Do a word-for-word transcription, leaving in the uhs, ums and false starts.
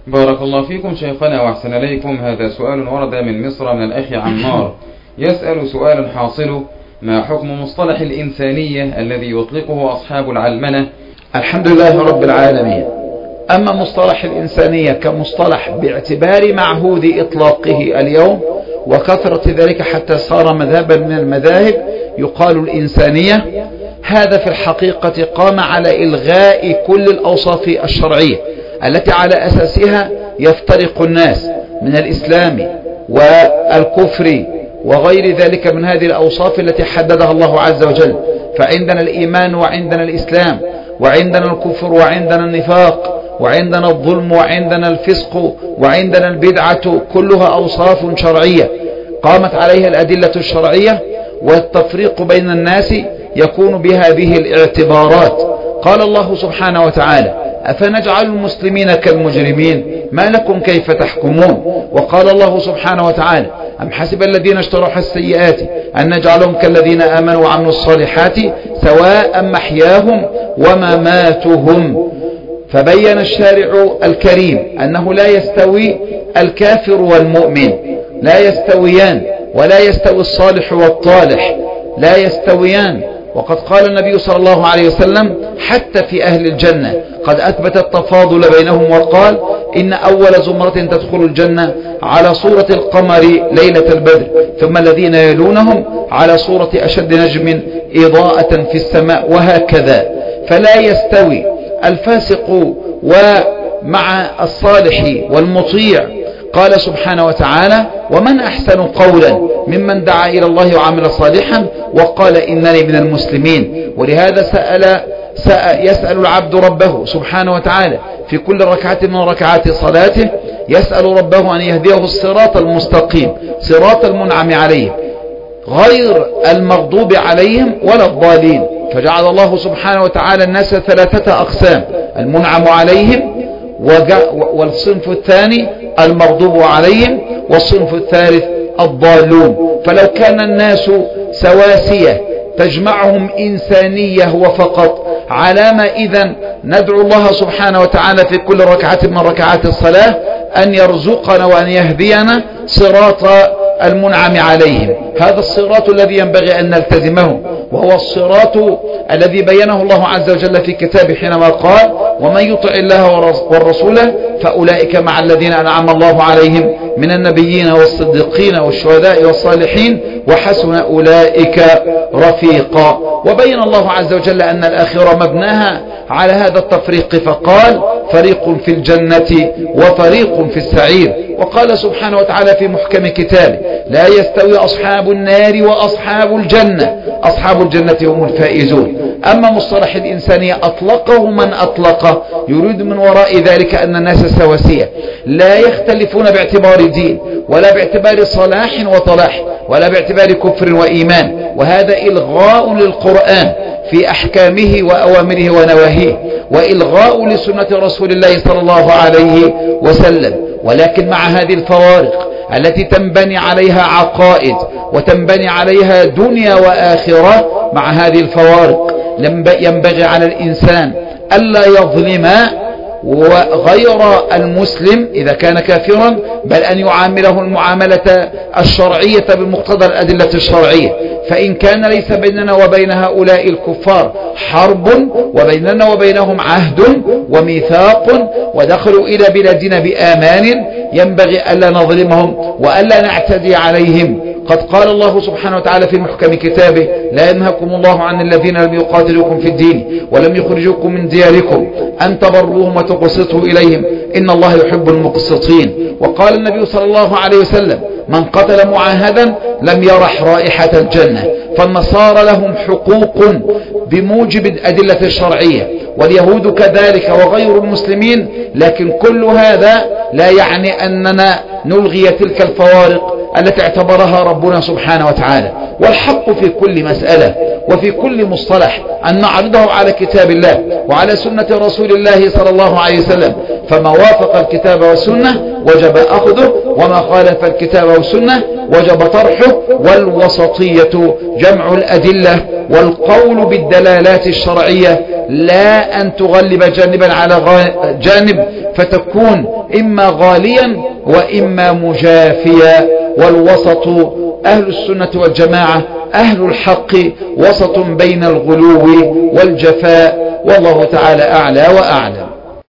بارك الله فيكم شيخنا وأحسن إليكم. هذا سؤال ورد من مصر من الأخ عمار، يسأل سؤال حاصل: ما حكم مصطلح الإنسانية الذي يطلقه أصحاب العلمنة؟ الحمد لله رب العالمين. أما مصطلح الإنسانية كمصطلح باعتبار معهود إطلاقه اليوم وكثرة ذلك حتى صار مذهبا من المذاهب يقال الإنسانية، هذا في الحقيقة قام على إلغاء كل الأوصاف الشرعية التي على أساسها يفترق الناس من الإسلام والكفر وغير ذلك من هذه الأوصاف التي حددها الله عز وجل. فعندنا الإيمان وعندنا الإسلام وعندنا الكفر وعندنا النفاق وعندنا الظلم وعندنا الفسق وعندنا البدعة، كلها أوصاف شرعية قامت عليها الأدلة الشرعية، والتفريق بين الناس يكون بهذه الاعتبارات. قال الله سبحانه وتعالى: أفنجعل المسلمين كالمجرمين ما لكم كيف تحكمون. وقال الله سبحانه وتعالى: أم حسب الذين اشتروا السيئات أن نجعلهم كالذين آمنوا وعملوا الصالحات سواء محياهم ومماتهم. فبين الشارع الكريم أنه لا يستوي الكافر والمؤمن، لا يستويان، ولا يستوي الصالح والطالح، لا يستويان. وقد قال النبي صلى الله عليه وسلم حتى في أهل الجنة قد أثبت التفاضل بينهم وقال: إن أول زمرة تدخل الجنة على صورة القمر ليلة البدر، ثم الذين يلونهم على صورة أشد نجم إضاءة في السماء، وهكذا. فلا يستوي الفاسق ومع الصالح والمطيع. قال سبحانه وتعالى: ومن أحسن قولا ممن دعا إلى الله وعمل صالحا وقال إنني من المسلمين. ولهذا سأل, سأل يسأل العبد ربه سبحانه وتعالى في كل ركعة من ركعات صلاته، يسأل ربه أن يهديه الصراط المستقيم، صراط المنعم عليهم غير المغضوب عليهم ولا الضالين. فجعل الله سبحانه وتعالى الناس ثلاثة أقسام: المنعم عليهم، والصنف الثاني المغضوب عليهم، والصنف الثالث الضالون. فلو كان الناس سواسية تجمعهم إنسانية وفقط، علامة إذن ندعو الله سبحانه وتعالى في كل ركعة من ركعات الصلاة أن يرزقنا وأن يهدينا صراط المنعم عليهم. هذا الصراط الذي ينبغي أن نلتزمه، وهو الصراط الذي بينه الله عز وجل في كتابه حينما قال: ومن يطع الله والرسول فأولئك مع الذين أنعم الله عليهم من النبيين والصديقين والشهداء والصالحين وحسن أولئك رفيقا. وبين الله عز وجل أن الآخرة مبناها على هذا التفريق، فقال: فريق في الجنة وفريق في السعير. وقال سبحانه وتعالى في محكم كتابه: لا يستوي أصحاب النار وأصحاب الجنة، أصحاب الجنة هم الفائزون. أما مصطلح الإنسانية أطلقه من أطلقه يريد من وراء ذلك أن الناس سواسية لا يختلفون باعتبار دين ولا باعتبار صلاح وطلاح ولا باعتبار كفر وإيمان، وهذا إلغاء للقرآن في أحكامه وأوامره ونواهيه، وإلغاء لسنة رسول الله صلى الله عليه وسلم. ولكن مع هذه الفوارق التي تنبني عليها عقائد وتنبني عليها دنيا وآخرة، مع هذه الفوارق ينبغي على الإنسان ألا يظلم وغير المسلم إذا كان كافرا، بل أن يعامله المعاملة الشرعية بمقتضى الأدلة الشرعية. فإن كان ليس بيننا وبين هؤلاء الكفار حرب وبيننا وبينهم عهد وميثاق ودخلوا إلى بلادنا بآمان، ينبغي ألا نظلمهم وألا نعتدي عليهم. قد قال الله سبحانه وتعالى في محكم كتابه: لا ينهاكم الله عن الذين لم يقاتلوكم في الدين ولم يخرجوكم من دياركم أن تبروهم وتقسطوا إليهم إن الله يحب المقسطين. وقال النبي صلى الله عليه وسلم: من قتل معاهدا لم يرح رائحة الجنة. فالنصارى لهم حقوق بموجب الأدلة الشرعية، واليهود كذلك وغير المسلمين، لكن كل هذا لا يعني أننا نلغي تلك الفوارق التي اعتبرها ربنا سبحانه وتعالى. والحق في كل مسألة وفي كل مصطلح أن نعرضه على كتاب الله وعلى سنة رسول الله صلى الله عليه وسلم، فما وافق الكتاب والسنة وجب أخذه، وما خالف الكتاب والسنة وجب طرحه. والوسطية جمع الأدلة والقول بالدلالات الشرعية، لا أن تغلب جانبا على جانب فتكون إما غاليا وإما مجافيا. والوسط أهل السنة والجماعة أهل الحق، وسط بين الغلو والجفاء، والله تعالى أعلى وأعلم.